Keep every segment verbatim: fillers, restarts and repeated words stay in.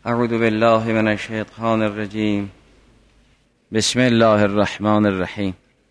اعوذ بالله من الشیطان الرجیم. بسم الله الرحمن الرحیم.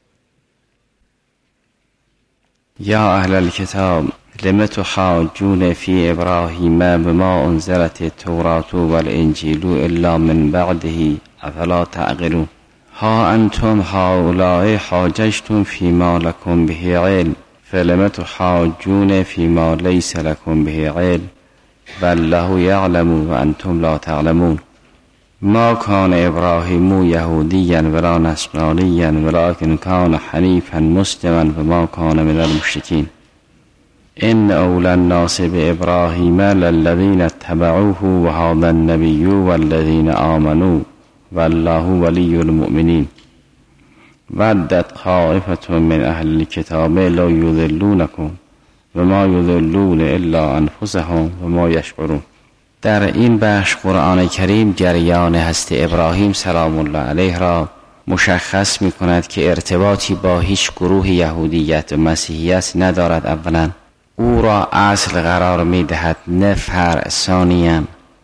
یا اهل الكتاب لم تحاجون فی ابراهیم بما انزلت التوراة والانجیل الا من بعده افلا تعقلون. ها انتم هؤلاء حاججتم فيما لكم به علم فلم تحاجون فيما ليس لكم به علم والله يعلم وانتم لا تعلمون. ما كان ابراهیم یهودیا ولا نصرانیا ولكن كان حنیفا مسلما وما كان من المشركين. ان اولى الناس بابراهیم للذین اتبعوه وهذا النبي والذین آمنوا والله ولی المؤمنین. ودت طائفة من اهل الكتاب لا يضلونكم وما يضلون الا انفسهم وما يشعرون. در این بخش قرآن کریم جریان هست ابراهیم سلام الله علیه را مشخص می کند که ارتباطی با هیچ گروه یهودیت و مسیحیت ندارد. اولا او را اصل قرار می دهد نه فرع. ثانیاً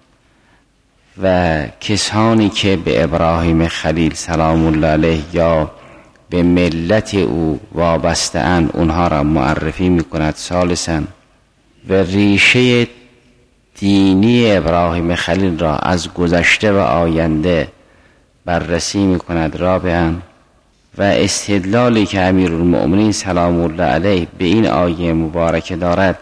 و کسانی که به ابراهیم خلیل سلام الله علیه یا به ملت او وابسته اند اونها را معرفی می کند. ثالثاً و ریشه دینی ابراهیم خلیل را از گذشته و آینده بررسی می کند. رابعاً و استدلالی که امیرالمؤمنین سلام الله علیه به این آیه مبارکه دارد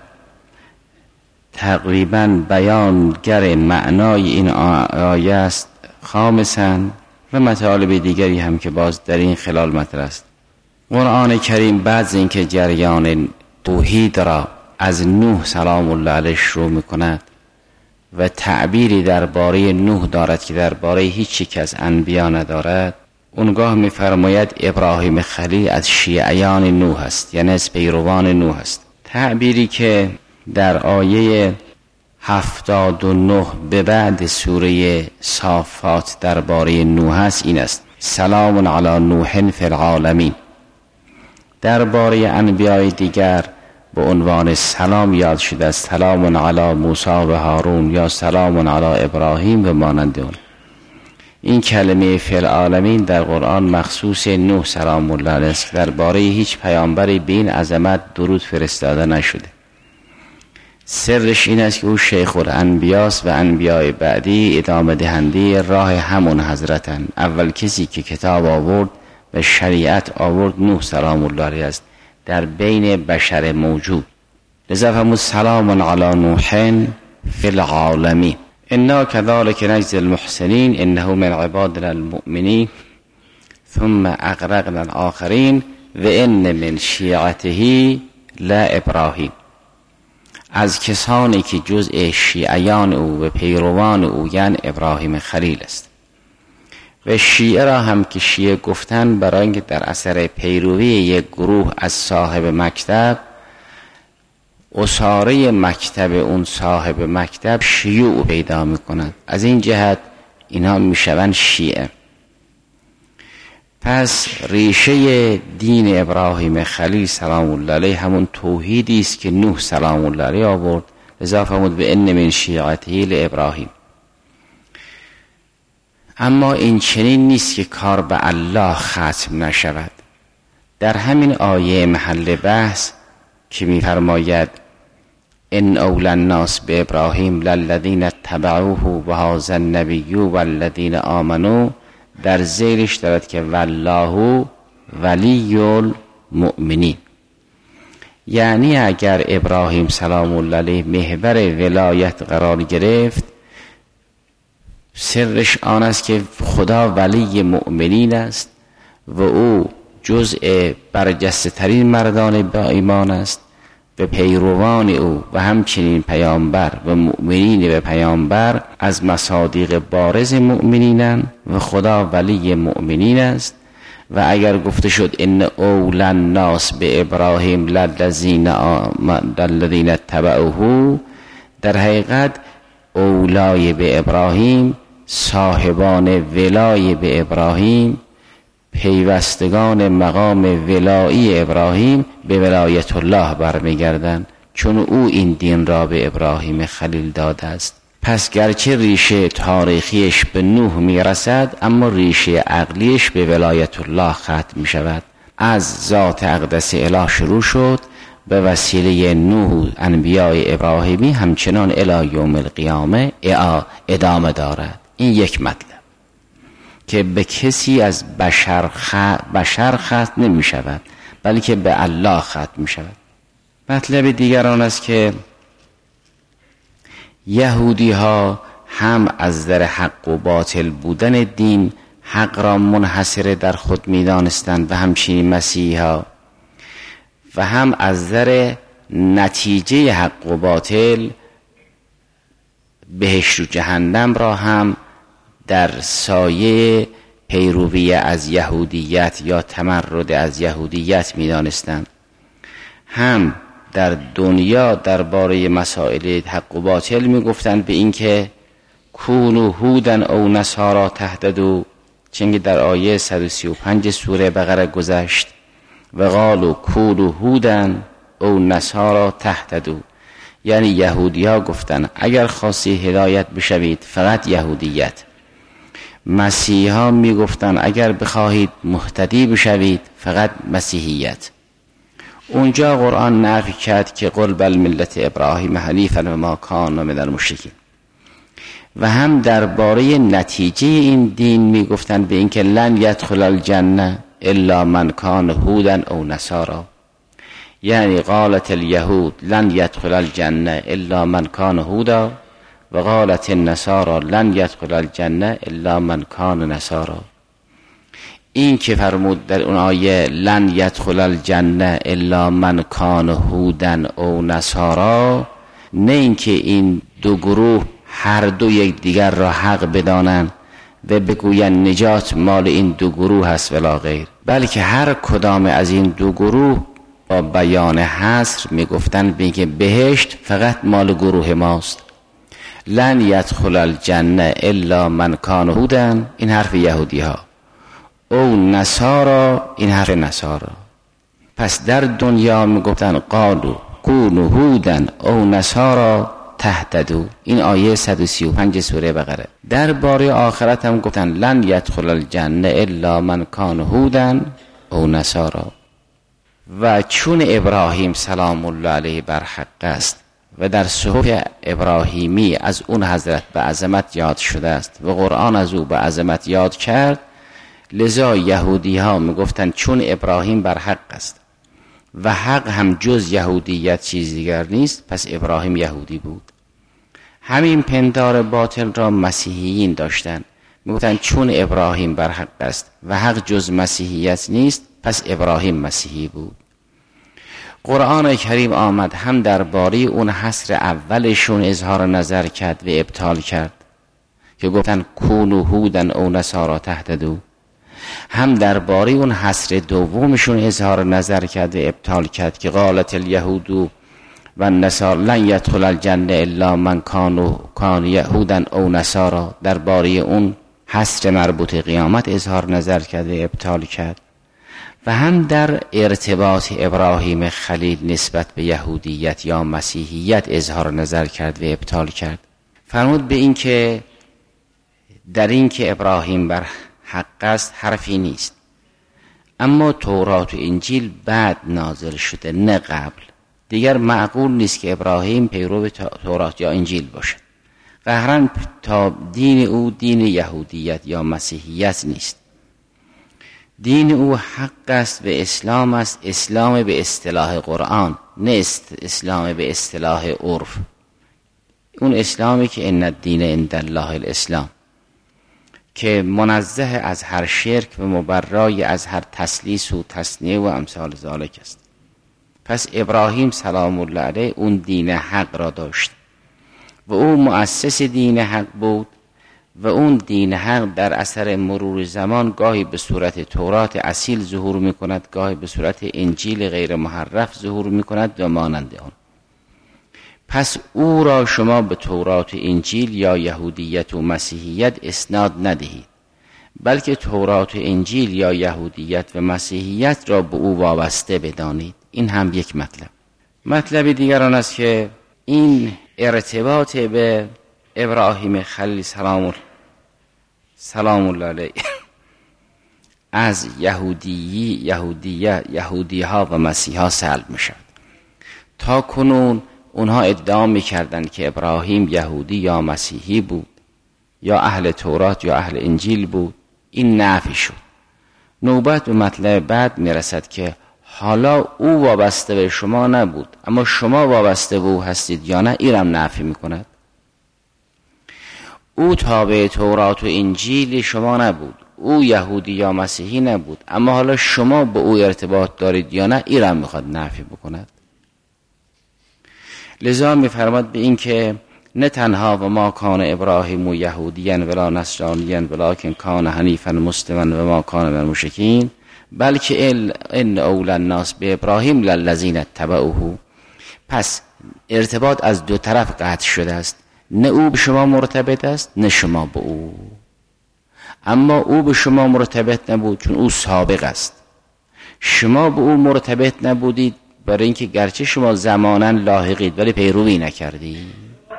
تقریباً بیانگر معنای این آیه است. خامساً و مطالب دیگری هم که باز در این خلال مطرح است. قرآن کریم بعد از اینکه جریان توحید را از نوح سلام الله علیه شروع می کند و تعبیری درباره نوح دارد که درباره هیچ یک از انبیا ندارد، اونگاه می فرماید ابراهیم خلیل از شیعیان نوح است، یعنی از پیروان نوح است. تعبیری که در آیه هفتاد و نه به بعد سوره صافات درباره نوح است این است: سلام علی نوح فی العالمین. درباره انبیای دیگر به عنوان سلام یاد شده است: سلام علی موسی و هارون یا سلام علی ابراهیم و مانند اون. این کلمه فی العالمین در قرآن مخصوص نوح سلام الله علیه است. درباره هیچ پیامبری به این عظمت درود فرستاده نشده. سرش این است که او شیخ الانبیاست و انبیای بعدی ادامه دهنده راه همون حضرتن. اول کسی که کتاب آورد و شریعت آورد نوح سلام الله علیه است در بین بشر موجود. لذا فرمود سلام علی نوح فی العالمین انا كذلك نجزی المحسنین انه من عبادنا المؤمنین ثم اغرقنا الاخرین و ان من شیعته لابراهیم. از کسانی که جزء شیعیان او و پیروان او یعنی ابراهیم خلیل است. و شیعه را هم که شیعه گفتن برای اینکه در اثر پیروی یک گروه از صاحب مکتب اساره مکتب اون صاحب مکتب شیوع پیدا میکنند، از این جهت اینا میشوند شیعه. پس ریشه دین ابراهیم خلیل سلام الله علیه همون توحیدی است که نوح سلام الله علیه آورد. لذا فرمود به ان من شیعته لابراهیم. اما این چنین نیست که کار به الله ختم نشود. در همین آیه محل بحث که می‌فرماید ان اولى الناس بابراهیم للذین اتبعوه و هذا النبی والذین آمنوا در زیرش دارد که والله ولی المؤمنین. یعنی اگر ابراهیم سلام الله علیه محور ولایت قرار گرفت سرش آن است که خدا ولی مؤمنین است و او جزء برجسته ترین مردان با ایمان است و پیروان او و همچنین پیامبر و مؤمنین به پیامبر از مصادیق بارز مؤمنینند و خدا ولی مؤمنین است. و اگر گفته شد ان اولى الناس به ابراهیم للذین اتبعوه، در حقیقت اولای به ابراهیم، صاحبان ولای به ابراهیم، پیوستگان مقام ولایی ابراهیم به ولایت الله برمیگردند، چون او این دین را به ابراهیم خلیل داده است. پس گرچه ریشه تاریخیش به نوح میرسد، اما ریشه عقلیش به ولایت الله ختم می شود. از ذات اقدس اله شروع شد، به وسیله نوح انبیاء ابراهیمی همچنان الی یوم القیامه ادامه دارد. این یک مطلب که به کسی از بشر خط, بشر خط نمی شود، بلکه به الله ختم می شود. مطلب دیگر آن است که یهودی ها هم از در حق و باطل بودن دین حق را منحصر در خود می دانستند و همچنین مسیحی ها، و هم از در نتیجه حق و باطل بهشت و جهنم را هم در سایه پیروی از یهودیت یا تمرد از یهودیت می دانستند. هم در دنیا درباره مسائل حق و باطل می گفتند به این که کونوا هودن او نصارا تهتدوا، چنگه در آیه صد و سی و پنج سوره بقره گذشت، و قالوا کونوا هودن او نصارا تهتدوا، یعنی یهودی ها گفتن اگر خواستی هدایت بشوید فقط یهودیت. مسیحی ها می گفتن اگر بخواهید مهتدی بشوید فقط مسیحیت. اونجا قرآن نفی کرد که قل بل ملت ابراهیم حنیفا و ما کان من المشرکین. و هم درباره نتیجه این دین می گفتن به اینکه لن یدخل الجنه الا من کان هودا او نصارا، یعنی قالت الیهود لن یدخل الجنه الا من کان هودا، و قالت النصارى لن یدخل الجنه الا من کان نصارا. این که فرمود در اون آیه لن یدخل الجنه الا من کان هودا او نصارا، نه اینکه این دو گروه هر دو یک دیگر را حق بدانند و بگویند نجات مال این دو گروه هست ولا غیر، بلکه هر کدام از این دو گروه با بیان حصر میگفتن به اینکه بهشت فقط مال گروه ماست. لن یدخل الجنه الا من کان هودا، این حرف یهودی ها، او نصارا، این حرف نصارا. پس در دنیا میگفتن قالوا کونوا هودا او نصارا تهتدوا، این آیه صد و سی و پنج سوره بقره. در باره آخرت هم گفتن لن یدخل الجنه الا من کان هودا او نصارا. و چون ابراهیم سلام الله علیه بر حق است و در صحف ابراهیمی از اون حضرت به عظمت یاد شده است و قرآن از او به عظمت یاد کرد، لذا یهودی ها میگفتن چون ابراهیم بر حق است و حق هم جز یهودیت چیز دیگر نیست، پس ابراهیم یهودی بود. همین پندار باطل را مسیحیین داشتن، میگفتن چون ابراهیم بر حق است و حق جز مسیحیت نیست، پس ابراهیم مسیحی بود. قرآن کریم آمد هم درباره اون حصر اولشون اظهار نظر کرد و ابطال کرد که گفتن کونوا هودا او نصارا تهتدوا، هم درباره اون حصر دومشون اظهار نظر کرد و ابطال کرد که قالت الیهود و النصارى لن یدخل الجنه الا من کان کان یهودا او نصارا، درباره اون حصر مربوط قیامت اظهار نظر کرد و ابطال کرد. و هم در ارتباط ابراهیم خلیل نسبت به یهودیت یا مسیحیت اظهار نظر کرد و ابطال کرد. فرمود به این که در این که ابراهیم بر حق است حرفی نیست، اما تورات و انجیل بعد نازل شده نه قبل. دیگر معقول نیست که ابراهیم پیرو تورات یا انجیل باشد. قهرن تا دین او دین یهودیت یا مسیحیت نیست. دین او حق است و اسلام است، اسلام به اصطلاح قرآن، نه اسلام به اصطلاح عرف. اون اسلامی که ان الدین عند الله الاسلام، که منزه از هر شرک و مبرای از هر تسلیس و تصنیع و امثال ذالک است. پس ابراهیم سلام الله علیه اون دین حق را داشت و او مؤسس دین حق بود، و اون دین حق در اثر مرور زمان گاهی به صورت تورات اصیل ظهور می کند، گاهی به صورت انجیل غیر محرف ظهور می کند و مانند آن. پس او را شما به تورات و انجیل یا یهودیت و مسیحیت اسناد ندهید، بلکه تورات و انجیل یا یهودیت و مسیحیت را به او وابسته بدانید. این هم یک مطلب. مطلب دیگر آن است که این ارتباط به ابراهیم خلیل سلام سلام الله علیه از یهودی یهودیه یهودی ها و مسیحا سلب می شود. تا کنون اونها ادعا می کردن که ابراهیم یهودی یا مسیحی بود یا اهل تورات یا اهل انجیل بود. این نفی شد. نوبت به مطلب بعد می رسد که حالا او وابسته به شما نبود اما شما وابسته به او هستید یا نه. اینم نفی می کند. او تابع تورات و انجیل شما نبود، او یهودی یا مسیحی نبود اما حالا شما به او ارتباط دارید یا نه. اینم میخواد نفی بکند. لذا میفرماد به این که نه تنها و ما کان ابراهیم و یهودیان ولا نصرانیان ولکن کان حنیفا مسلما و ما کان من المشرکین بلکه ان اول الناس به ابراهیم للذین اتبعوه. پس ارتباط از دو طرف قطع شده است. نه او به شما مرتبط است نه شما به او. اما او به شما مرتبط نبود چون او سابق است. شما به او مرتبط نبودید برای اینکه گرچه شما زمانا لاحقید ولی پیروی نکردید.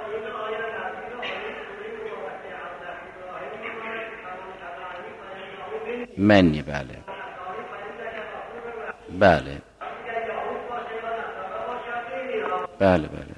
منی بله بله بله بله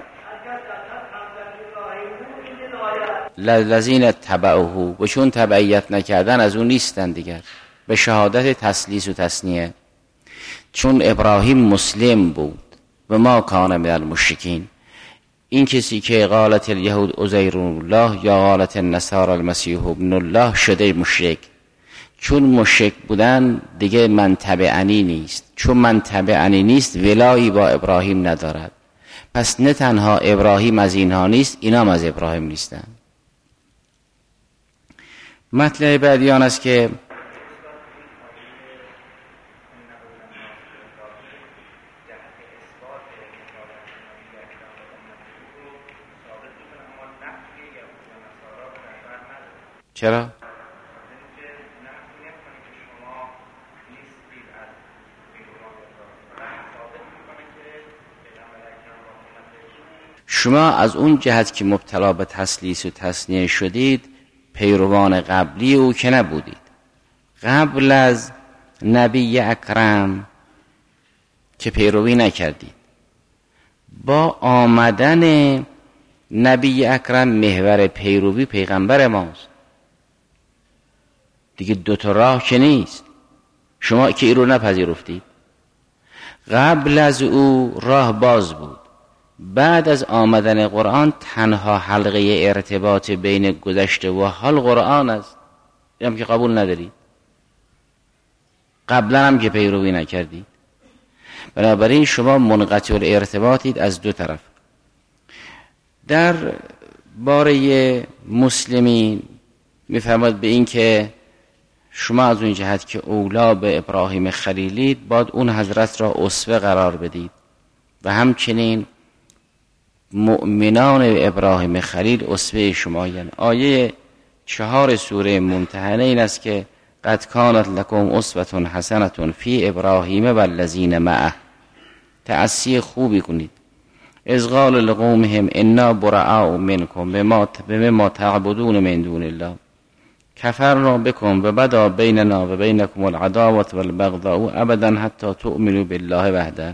لذین اتبعوه و چون تبعیت نکردن از اون نیستن دیگر. به شهادت تثلیث و تثنیه. چون ابراهیم مسلم بود و ما کان من المشرکین. این کسی که قالت الیهود عزیر الله یا قالت النصارى المسیح ابن الله شده مشرک. چون مشرک بودن دیگه من تبعنی نیست. چون من تبعنی نیست ولایی با ابراهیم ندارد. پس نه تنها ابراهیم از اینها نیست اینا هم از ابراهیم نیستن. مطلب بعدی آن است که چرا؟ شما از اون جهت که مبتلا به تثلیث و تثنیه شدید پیروان قبلی او که نبودید. قبل از نبی اکرم که پیروی نکردید. با آمدن نبی اکرم محور پیروی پیغمبر ماست دیگه. دوتا راه که نیست. شما که این رو نپذیرفتید. قبل از او راه باز بود. بعد از آمدن قرآن تنها حلقه ارتباط بین گذشته و حال قرآن است. اینم که قبول ندارید. قبلا هم که پیروی نکردید. بنابراین شما منقطع الارتباطید از دو طرف. در باره مسلمین میفرماد به این که شما از اون جهت که اولا به ابراهیم خلیلید باید اون حضرت را اسوه قرار بدید و همچنین مؤمنان ابراهیم خلیل اسوه شما. یعنی آیه چهار سوره ممتحنه این است که قد کانت لکم اسوة حسنة فی ابراهیم و الذین معه. تأسی خوبی کنید. اذ قال لقومهم انا براء منکم بما تعبدون من دون الله کفرنا بکم و بدا بیننا و بینکم العداوة والبغضاء ابدا حتی تؤمنوا بالله وحده.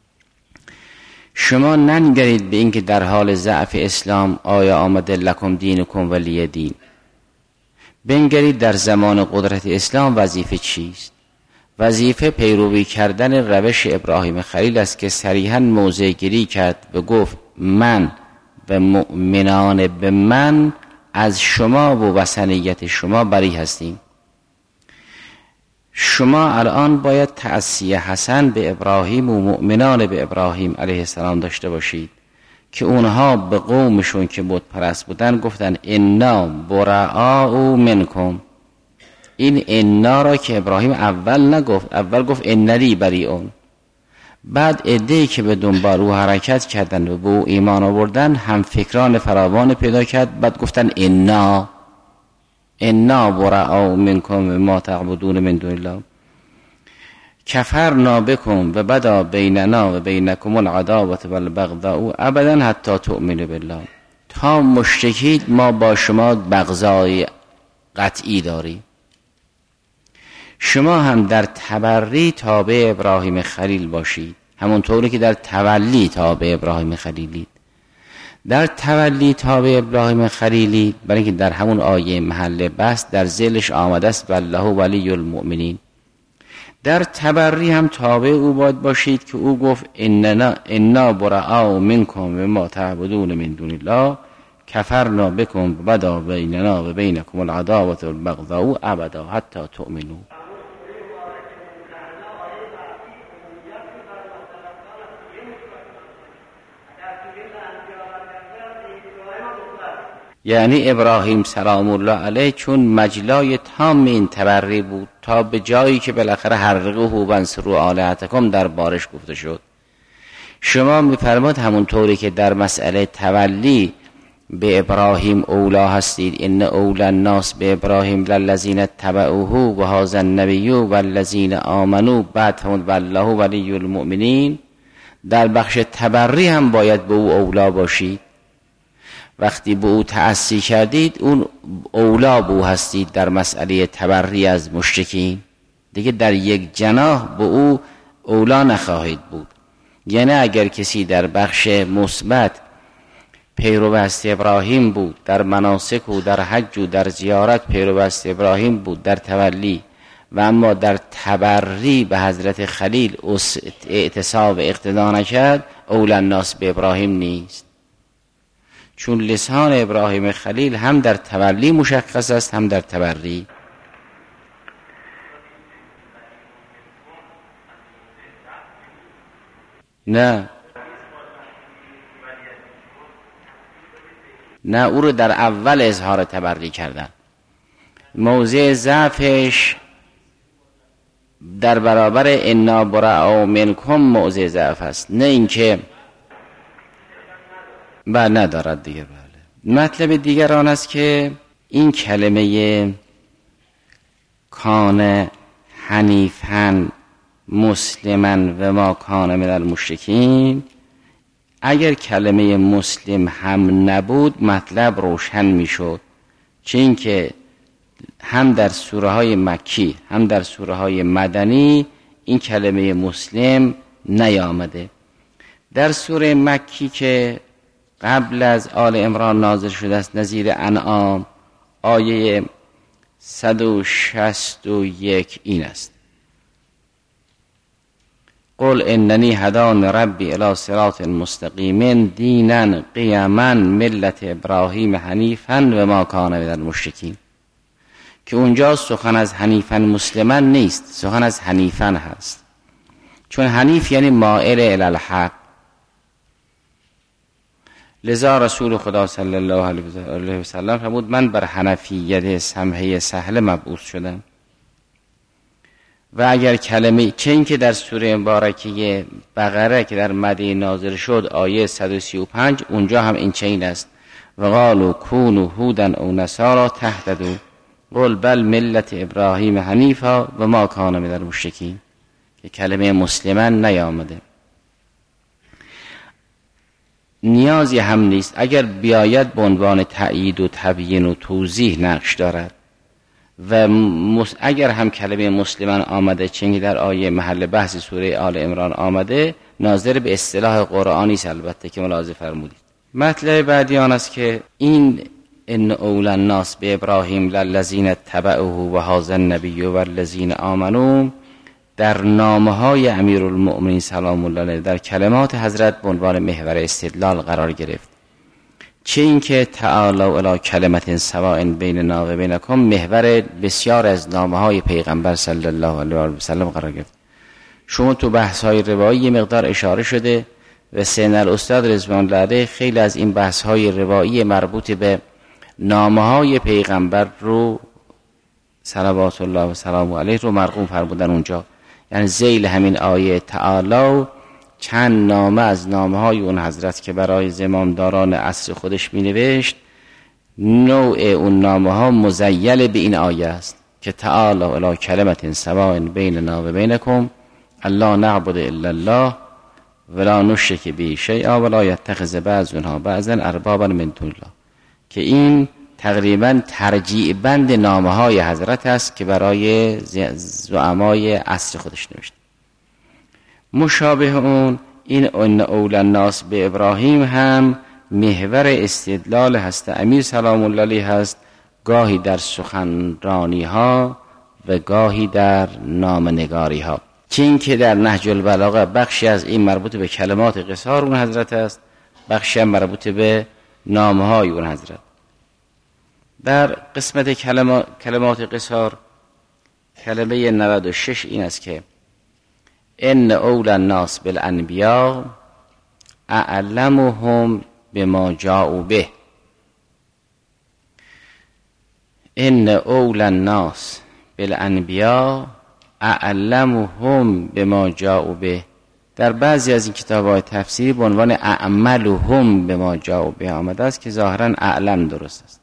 شما ننگرید به اینکه در حال ضعف اسلام آیا آمده لکم دینکم ولی دین. بنگرید در زمان قدرت اسلام وظیفه چیست. وظیفه پیروی کردن روش ابراهیم خلیل است که صریحاً موضع گیری کرد و گفت من و مؤمنان به من از شما و وثنیت شما بری هستیم. شما الان باید تأسی حسن به ابراهیم و مؤمنان به ابراهیم علیه السلام داشته باشید که اونها به قومشون که بت پرست بودن گفتن انا براء منکم. این انا را که ابراهیم اول نگفت، اول گفت اننی بریئون. بعد عده‌ای که به دنبال او حرکت کردن و به او ایمان آوردن هم فکران فراوان پیدا کرد. بعد گفتن انا انا براء منکم ما تعبدون من دون الله کفرنا بکم و بدا بیننا و بینکم العداوة والبغضاء ابدا حتی تؤمنوا بالله. تا مشرکید ما با شما بغضای قطعی داریم. شما هم در تبری تابع ابراهیم خلیل باشید، همونطوری که در تولی تابع ابراهیم خلیلید. در تولی تابع ابراهیم خلیلی برای اینکه در همون آیه محل بحث در ذیلش آمده است والله ولی المؤمنین. در تبری هم تابع او باید باشید که او گفت اننا انا براء منکم و ما تعبدون من دون الله کفرنا بکم بدا بیننا و بینکم العداوة والبغضاء ابدا حتی تؤمنوا. یعنی ابراهیم سلام الله علیه چون مجلای تام این تبری بود تا به جایی که بالاخره حرقه و بنصروا آلهتکم در بارش گفته شد. شما میفرماد همونطوری که در مسئله تولی به ابراهیم اولا هستید، ان اولا الناس به ابراهیم للذین اتبعوه و هذا النبی والذین آمنوا بعد فرمود والله ولی المؤمنین. در بخش تبری هم باید به او اولا باشید. وقتی به او تأسی کردید اون اولا به او هستید در مسئله تبری از مشرکین، دیگه در یک جناح به او اولا نخواهید بود. یعنی اگر کسی در بخش مثبت پیروست ابراهیم بود، در مناسک و در حج و در زیارت پیروست ابراهیم بود در تولی، و اما در تبری به حضرت خلیل اعتصاب اقتدا نکرد، اولا الناس به ابراهیم نیست. چون لسان ابراهیم خلیل هم در تولی مشخص است هم در تبری. نه نه او رو در اول اظهار تبری کردن. موضع ضعفش در برابر انا براء منکم موضع ضعف است، نه اینکه بله ندارد دیگه. بله مطلب دیگر آن است که این کلمه کان حنیفا مسلما و ما کان من المشرکین، اگر کلمه مسلم هم نبود مطلب روشن میشد، چون که هم در سوره های مکی هم در سوره های مدنی این کلمه مسلم نیامده. در سوره مکی که قبل از آل عمران نازل شده است، نظیر انعام، آیه صد و شصت و یک این است: قل اننی هدان ربی الی صراط مستقیم دینا قیما ملت ابراهیم حنیفا و ما کان من المشرکین. که اونجا سخن از حنیفا مسلما نیست، سخن از حنیفا هست، چون حنیف یعنی مائل الی الحق. لذا رسول خدا صلی الله علیه و سلم فرمود من بر حنفیت سمحه سهل مبعوث شدم. و اگر کلمه چین که در سوره مبارکه بقره که در مدینه نازل شد آیه صد و سی و پنج اونجا هم این چین است: و قالوا کونوا هودا او نصارا تهتدوا قل بل ملت ابراهیم حنیفا و ما کان من المشرکین. که کلمه مسلمان نیامده. نیازی هم نیست، اگر بیاید به عنوان تأیید و تبیین و توضیح نقش دارد. و مس... اگر هم کلمه مسلمان آمده، چنگی در آیه محل بحث سوره آل عمران آمده، ناظر به اصطلاح قرآنی است البته که ملاحظه فرمودید. مطلب بعدی آن است که این ان اول الناس به ابراهیم للذین اتبعوه و هذا النبی و الذین آمنوا در نامه‌های امیرالمؤمنین سلام الله علیه در کلمات حضرت به عنوان محور استدلال قرار گرفت. چه اینکه تعالوا الی کلمة سواء بیننا و بینکم محور بسیار از نامه‌های پیغمبر صلی الله علیه و سلم قرار گرفت. شما تو بحث‌های روایی مقدار اشاره شده و سین الاستاد رضوان الله علیه خیلی از این بحث‌های روایی مربوط به نامه‌های پیغمبر رو صلوات الله و سلام علیه رو مرقوم فرمودن اونجا. یعنی ذیل همین آیه تعالی چند نامه از نامه‌های اون حضرت که برای زمامداران عصر خودش می‌نوشت، نوع اون نامه‌ها مزیل به این آیه است که تعالی الی کلمة سواء بیننا و بینکم الا نعبد الا الله ولا نشرک به شیئا ولا یتخذ بعضنا بعضا اربابا من دون الله. که این تقریبا ترجیع بند نامه های حضرت است که برای زعمای عصر خودش نوشته. مشابه اون این ان اول الناس به ابراهیم هم محور استدلال هست امیر سلام الله علیه هست، گاهی در سخنرانی ها و گاهی در نامنگاری ها. که این که در نهج البلاغه بخشی از این مربوط به کلمات قصار اون حضرت است، بخشی هم مربوط به نامه های اون حضرت. در قسمت کلمات, کلمات قصار کلمه نود و شش این است که ان اول الناس بالانبیاء اعلمهم بما جاءوا به. ان اول الناس بالانبیاء اعلمهم بما جاءوا به. در بعضی از این کتاب‌های تفسیری به عنوان اعملهم بما جاءوا به آمده است که ظاهراً اعلم درست است،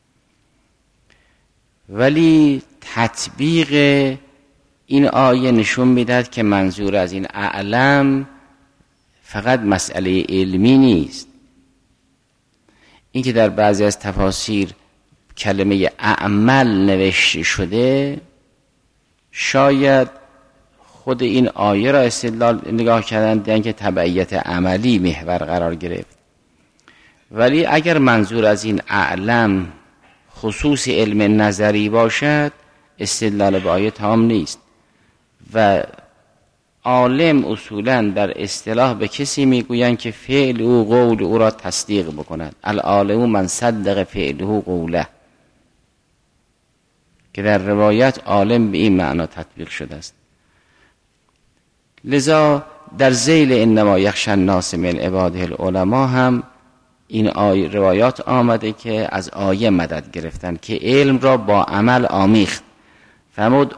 ولی تطبیق این آیه نشون میدهد که منظور از این اعلم فقط مسئله علمی نیست. این که در بعضی از تفاسیر کلمه اعمل نوشته شده، شاید خود این آیه را استدلال نگاه کردن دیدن که تبعیت عملی محور قرار گرفت. ولی اگر منظور از این اعلم خصوص علم نظری باشد، استدلال به آیه تام نیست و عالم اصولا در اصطلاح به کسی میگویند که فعل او قول او را تصدیق بکند. العالم من صدق فعله قوله، که در روایت عالم به این معنا تطبیق شده است. لذا در ذیل انما یخشی الناس من عباده العلماء هم این آیه روایات آمده که از آیه مدد گرفتن که علم را با عمل آمیخت. فرمود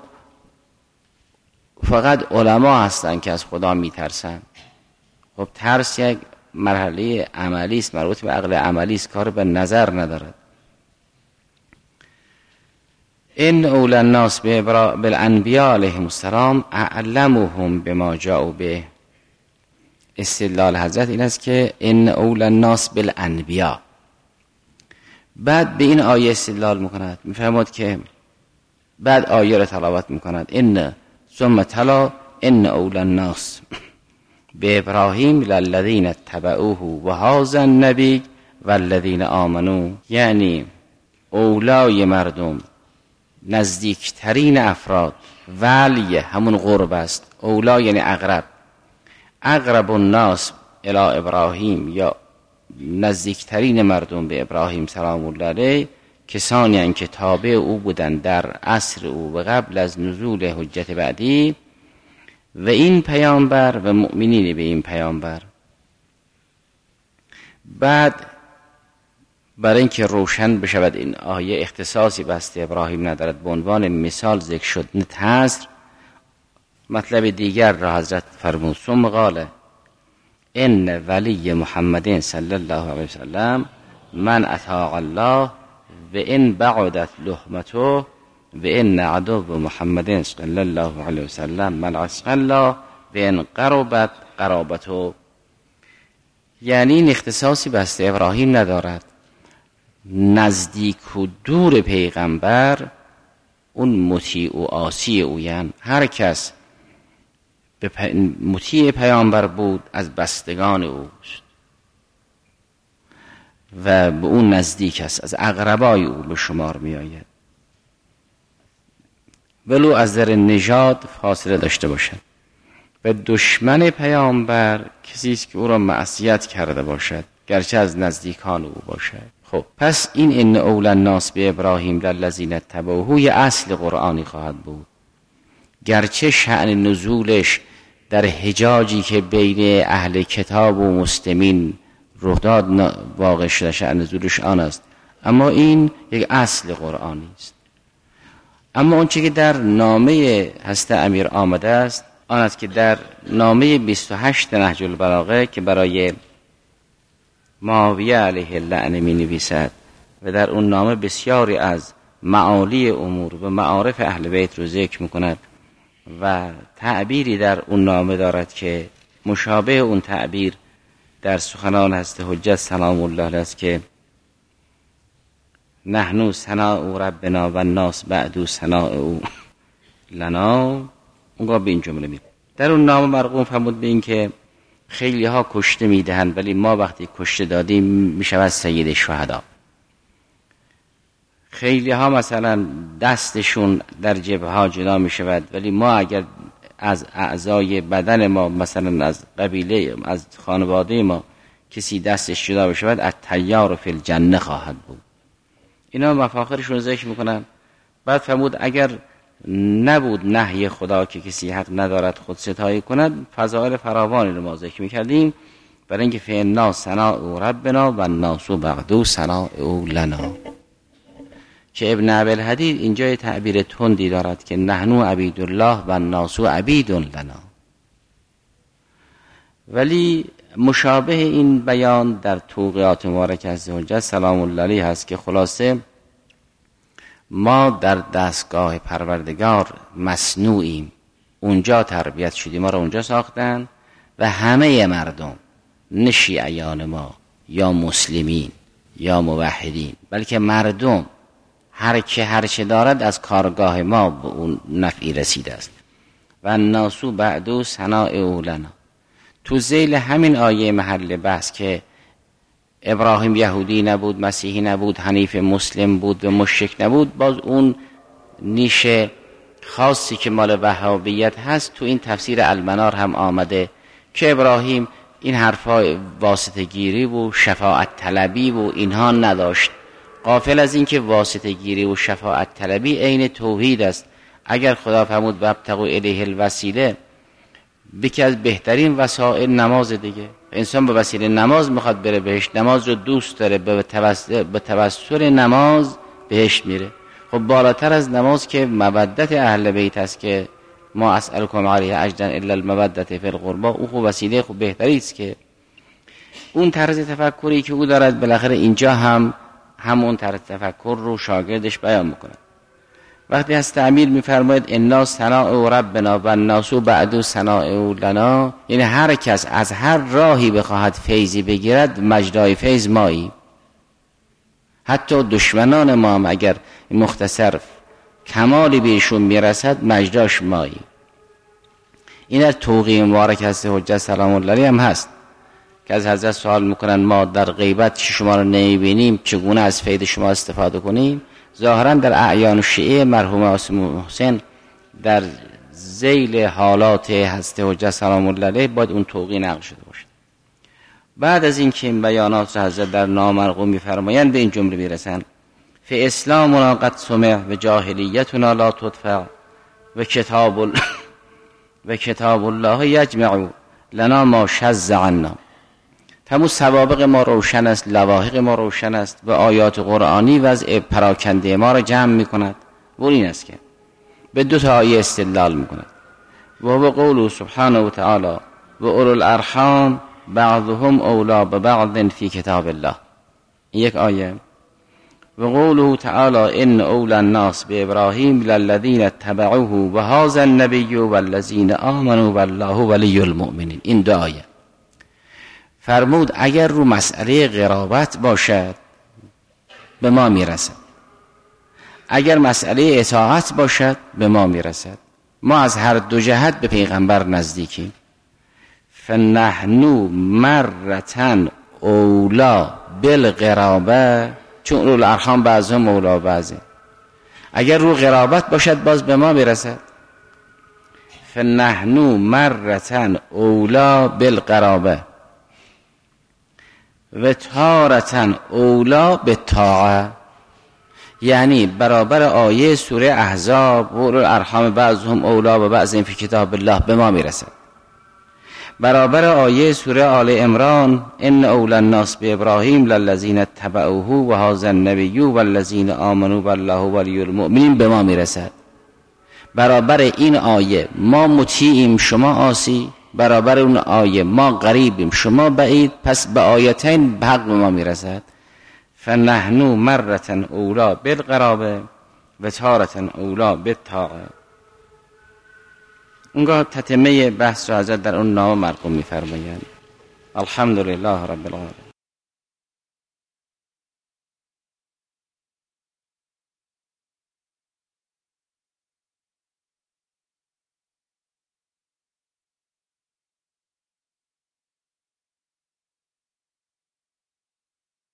فقط علما هستند که از خدا میترسن. خب ترس یک مرحله عملی است، مربوط به عقل عملی است، کار به نظر ندارد. ان اول الناس بالانبیاء علیهم السلام اعلمهم بما جاءوا به. استدلال حضرت این است که ان اول الناس بالانبیاء. بعد به این آیه استدلال میکند، میفهمد که بعد آیه را تلاوت میکند ان ثم تلا ان اول الناس به ابراهیم للذین اتبعوه و هذا النبی والذین آمنوا. یعنی اولای مردم، نزدیکترین افراد، ولی همون قرب است، اولا یعنی اقرب، اقرب الناس الی ابراهیم یا نزدیکترین مردم به ابراهیم سلام الله علیه کسانی هستند که تابع او بودند در عصر او و قبل از نزول حجت بعدی و این پیامبر و مؤمنین به این پیامبر. بعد برای اینکه روشن بشود این آیه اختصاصی بسته ابراهیم ندارد، به عنوان مثال ذکر شد نه حصر، مطلب دیگر را حضرت فرمود ثم قال ان ولی محمد صلی الله علیه وسلم من اطاع الله و ان بعدت لحمته و ان عدو محمد صلی الله علیه وسلم من عصى الله و ان قربت قرابته. یعنی این اختصاصی بسته ابراهیم ندارد، نزدیک و دور پیغمبر اون مطیع و عاصی اویند. هر کس به مطیع پیامبر بود از بستگان اوست و به اون نزدیک است، از اقربای او به شمار می آید، ولو از در نژاد فاصله داشته باشد. و دشمن پیامبر کسی است که او را معصیت کرده باشد، گرچه از نزدیکان او باشد. خب پس این ان اول الناس به ابراهیم للذین اتبعوه یه اصل قرآنی خواهد بود، گرچه شأن نزولش در حجاجی که بین اهل کتاب و مسلمین رخ داد واقع شده شأن نزولش آن است، اما این یک اصل قرآنی است. اما اون چیزی که در نامه حضرت امیر آمده است آن است که در نامه بیست و هشت نهج البلاغه که برای معاویه علیه اللعنه می نویسد و در اون نامه بسیاری از معالی امور و معارف اهل بیت رو ذکر می کند و تعبیری در اون نامه دارد که مشابه اون تعبیر در سخنان حضرت حجت سلام الله علیه است که نحنو ثناء ربنا و الناس بعدو ثناء او لنا. اونگاه به این جمله میگه. در اون نامه مرقوم فرمود به این که خیلی ها کشته میدهند ولی ما وقتی کشته دادیم میشود سید شهدا. خیلی ها مثلا دستشون در جبهه ها جدا میشود ولی ما اگر از اعضای بدن ما مثلا از قبیله از خانواده ما کسی دستش جدا بشود الطیار فی الجنه خواهد بود. اینا مفاخرشون ذکر میکنن. بعد فرمود اگر نبود نهی خدا که کسی حق ندارد خود ستایی کند فضائل فراوانی رو ما ذکر میکردیم، برای اینکه فإنا ثناء ربنا و الناس بعدو ثناء لنا. که ابن ابی‌الحدید اینجا تعبیر تندی دارد که نحنو عبید الله و الناس عبید لنا، ولی مشابه این بیان در توقیات مبارک از حجت سلام الله علیه هست که خلاصه ما در دستگاه پروردگار مصنوعیم، اونجا تربیت شدیم، ما رو اونجا ساختن و همه مردم نه شیعیان ما یا مسلمین یا موحدین بلکه مردم هر که هر چه دارد از کارگاه ما به اون نفعی رسیده است. و الناس بعدو ثناء لنا. تو ذیل همین آیه محل بحث که ابراهیم یهودی نبود، مسیحی نبود، حنیف مسلم بود و مشرک نبود، باز اون نیش خاصی که مال وهابیت هست تو این تفسیر المنار هم آمده که ابراهیم این حرفای واسطه گیری و شفاعت طلبی و اینها نداشت. غافل از این که واسطه گیری و شفاعت طلبی عین توحید است. اگر خدا فرمود وابتغوا الیه الوسیله، یکی از بهترین وسایل نماز دیگه. انسان به وسیله نماز میخواد بره بهشت، نماز رو دوست داره، به توسل به توسل نماز بهشت میره. خب بالاتر از نماز که مودت اهل بیت است که ما اسألکم علیه اجرا الا المودة فی القربى، او خب وسیله خوب بهتری است که اون طرز تفکری که او دارد بالاخره اینجا هم همون طرز تفکر رو شاگردش بیان میکنه. وقتی از تعمیر میفرماید انا ثناء ربنا و الناس بعدو ثناء لنا، یعنی هر کس از هر راهی بخواهد فیضی بگیرد مجرای فیض مایی. حتی دشمنان ما هم اگر مختصر کمالی بهشون میرسد مجراش مایی. این از توقیه مبارک هست حجت سلام الله علیه هم هست که از حضرت سوال میکنن ما در غیبت که شما رو نمیبینیم چگونه از فیض شما استفاده کنیم؟ ظاهرا در اعیان شیعه مرحوم عاصم حسین در ذیل حالات هست حجت سلام الله علیه باید اون توقیه نقل شده باشه. بعد از این که این بیانات حضرت در نامرقوم میفرمایند به این جمله میرسن فی اسلامنا قد سمع و جاهلیتنا لا تدفع و کتاب ال... و کتاب الله یجمع لنا ما شذ عنا. تمام سوابق ما روشن است، لواحق ما روشن است و آیات قرآنی وضع پراکنده ما را جمع می کند. و این است که به دو تا آیه استدلال می کند. و به قول سبحانه و تعالی و اولو الارحام بعضهم اولا ببعض فی کتاب الله، یک آیه. و قوله تعالی ان اولى الناس بابراهیم للذین اتبعوه و هذا النبی والذین آمنوا والله ولی المؤمنین، این دو آیه. فرمود اگر رو مسئله قرابت باشد به ما میرسد، اگر مسئله اطاعت باشد به ما میرسد. ما از هر دو جهت به پیغمبر نزدیکیم. فنحنو مرتن اولا بالقرابه، چون اولو الارحام بعضهم اولا بعضه. اگر رو قرابت باشد باز به ما میرسد. فنحنو مرتن اولا بالقرابه و تارتن اولا به طاعه، یعنی برابر آیه سوره احزاب و اولو الارحام بعضهم اولا و بعض فی کتاب الله به ما میرسد. برابر آیه سوره آل عمران ان اولی الناس بابراهیم للذین اتبعوه و هذا النبی والذین آمنوا بالله ولی المؤمنین به ما میرسد. برابر این آیه ما مطیعیم شما عاصی، برابر اون آیه ما قریبیم شما بعید، پس به آیتین به حق به ما میرسد. فنحنو مرتن اولا بالقرابه و تارتن اولا بالطاعه. اونگاه تتمه بحث رو حضرت در اون نامه مرقوم می‌فرمایند. الحمدلله رب العالمین.